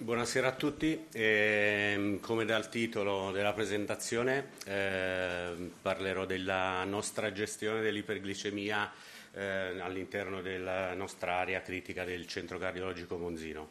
Buonasera a tutti. Come dal titolo della presentazione, parlerò della nostra gestione dell'iperglicemia all'interno della nostra area critica del Centro Cardiologico Monzino.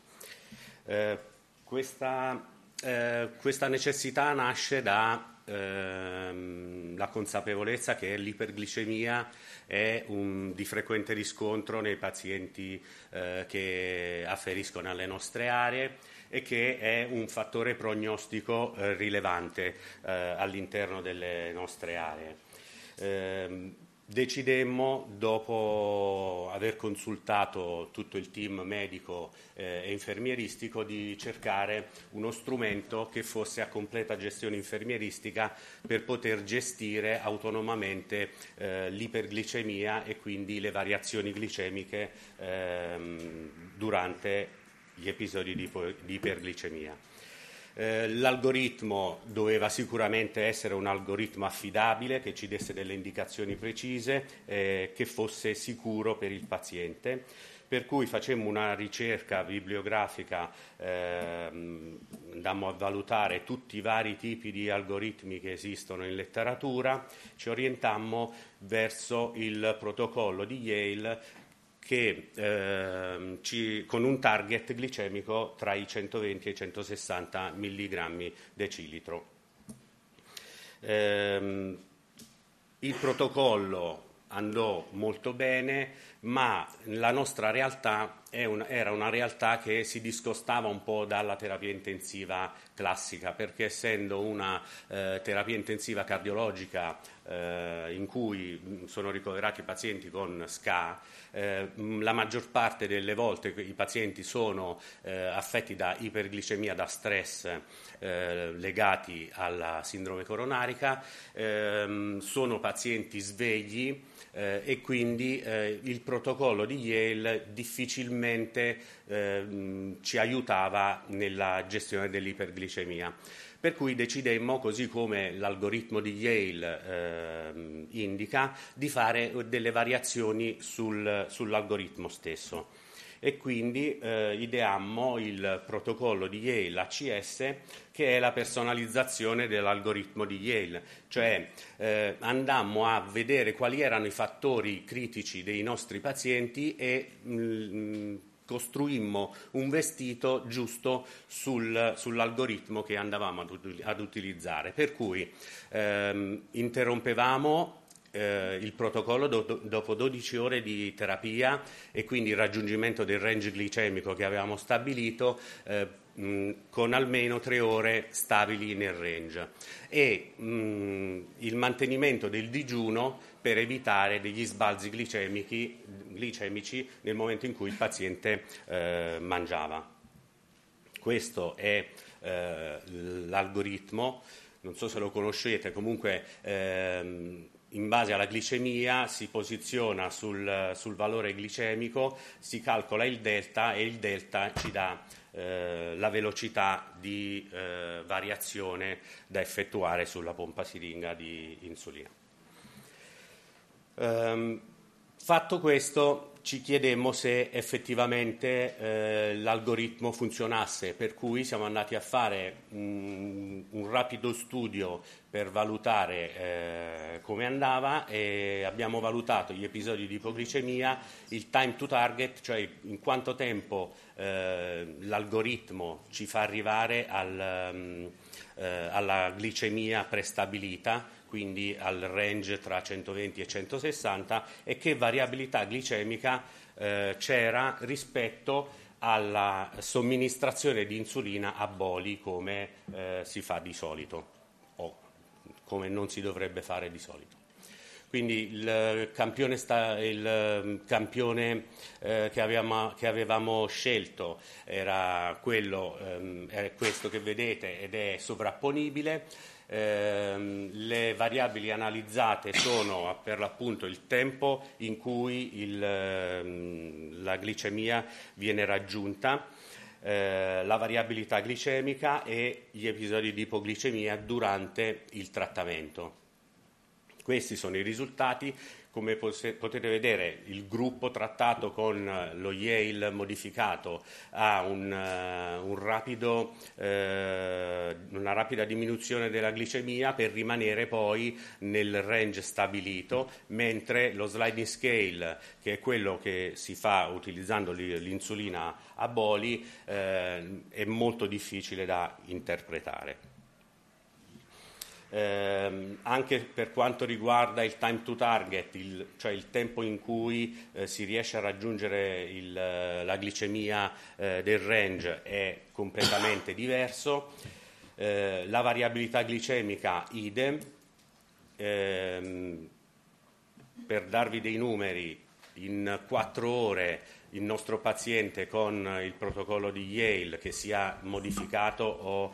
Questa necessità nasce da la consapevolezza che l'iperglicemia è di frequente riscontro nei pazienti che afferiscono alle nostre aree e che è un fattore prognostico rilevante all'interno delle nostre aree. Decidemmo, dopo aver consultato tutto il team medico e infermieristico, di cercare uno strumento che fosse a completa gestione infermieristica per poter gestire autonomamente l'iperglicemia e quindi le variazioni glicemiche durante gli episodi di iperglicemia. L'algoritmo doveva sicuramente essere un algoritmo affidabile, che ci desse delle indicazioni precise, che fosse sicuro per il paziente, per cui facemmo una ricerca bibliografica, andammo a valutare tutti i vari tipi di algoritmi che esistono in letteratura, ci orientammo verso il protocollo di Yale che con un target glicemico tra i 120 e i 160 mg decilitro. Il protocollo andò molto bene, ma la nostra realtà era una realtà che si discostava un po' dalla terapia intensiva classica, perché essendo una terapia intensiva cardiologica in cui sono ricoverati pazienti con SCA, la maggior parte delle volte i pazienti sono affetti da iperglicemia da stress legati alla sindrome coronarica, sono pazienti svegli e quindi il protocollo di Yale difficilmente ci aiutava nella gestione dell'iperglicemia. Per cui decidemmo, così come l'algoritmo di Yale indica, di fare delle variazioni sull'algoritmo stesso. E quindi ideammo il protocollo di Yale ACS, che è la personalizzazione dell'algoritmo di Yale, cioè andammo a vedere quali erano i fattori critici dei nostri pazienti e costruimmo un vestito giusto sull'algoritmo che andavamo ad utilizzare, per cui interrompevamo il protocollo dopo 12 ore di terapia e quindi il raggiungimento del range glicemico che avevamo stabilito con almeno 3 ore stabili nel range e il mantenimento del digiuno per evitare degli sbalzi glicemici nel momento in cui il paziente mangiava. Questo è l'algoritmo, non so se lo conoscete, comunque in base alla glicemia si posiziona sul valore glicemico, si calcola il delta e il delta ci dà la velocità di variazione da effettuare sulla pompa siringa di insulina. Fatto questo, ci chiedemmo se effettivamente l'algoritmo funzionasse, per cui siamo andati a fare un rapido studio per valutare come andava e abbiamo valutato gli episodi di ipoglicemia, il time to target, cioè in quanto tempo l'algoritmo ci fa arrivare alla glicemia prestabilita, quindi al range tra 120 e 160, e che variabilità glicemica c'era rispetto alla somministrazione di insulina a boli come si fa di solito o come non si dovrebbe fare di solito. Quindi il campione che avevamo scelto era questo che vedete ed è sovrapponibile. Le variabili analizzate sono per l'appunto il tempo in cui la glicemia viene raggiunta, la variabilità glicemica e gli episodi di ipoglicemia durante il trattamento. Questi sono i risultati. come potete vedere, il gruppo trattato con lo Yale modificato ha una rapida diminuzione della glicemia per rimanere poi nel range stabilito, mentre lo sliding scale, che è quello che si fa utilizzando l'insulina a boli, è molto difficile da interpretare. Anche per quanto riguarda il time to target, cioè il tempo in cui si riesce a raggiungere la glicemia del range, è completamente diverso. La variabilità glicemica idem. Per darvi dei numeri, in 4 ore il nostro paziente con il protocollo di Yale, che sia modificato o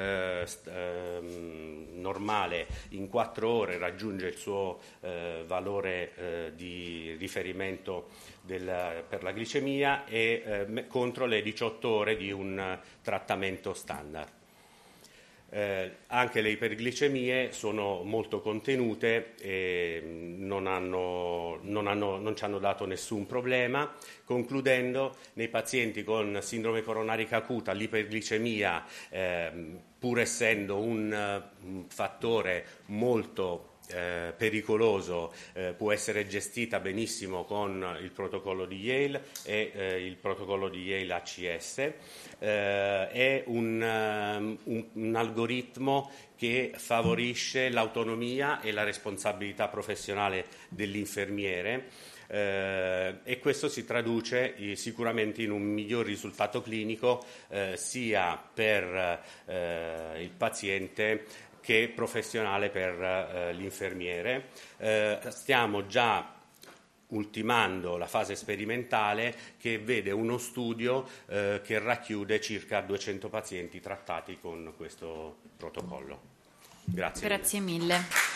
normale, in 4 ore raggiunge il suo valore di riferimento per la glicemia, e contro le 18 ore di un trattamento standard. Anche le iperglicemie sono molto contenute e non ci hanno dato nessun problema. Concludendo, nei pazienti con sindrome coronarica acuta l'iperglicemia, pur essendo un fattore molto pericoloso, può essere gestita benissimo con il protocollo di Yale e il protocollo di Yale ACS. È un algoritmo che favorisce l'autonomia e la responsabilità professionale dell'infermiere, e questo si traduce sicuramente in un miglior risultato clinico sia per il paziente che professionale per l'infermiere. Stiamo già ultimando la fase sperimentale, che vede uno studio che racchiude circa 200 pazienti trattati con questo protocollo. Grazie mille.